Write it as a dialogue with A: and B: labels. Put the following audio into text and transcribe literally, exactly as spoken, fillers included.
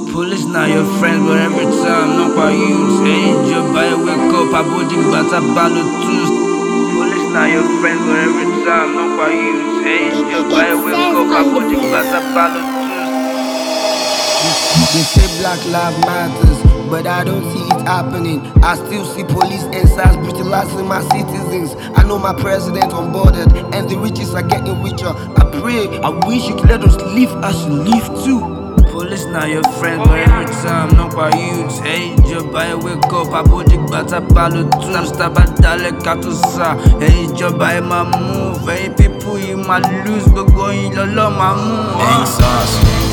A: Police not your friend, but every time, not by use. Hey, ìjọba ẹ wake up, abódìgbà tá bá ló twist. Police not your friend, but every time, not by use. Hey, ìjọba ẹ wake up, abódìgbà tá bá ló twist.
B: They say Black Lives Matters, but I don't see it happening. I still see police and S A R S brutalizing my citizens. I know my president unbothered, and the riches are getting richer. I pray, I wish you could let us live as you live too.
A: Police not your friend, but every time, not by use. Hey, ìjọba ẹ wake up, abódìgbà tá bá ló twist. Tábà dalẹ̀ ká tó sá. Hey, ìjọba ẹ máa move. Hey, people yìí máa lose. Gbogbo yín lọ́lọ́ máa mú.
C: Ain't sauce.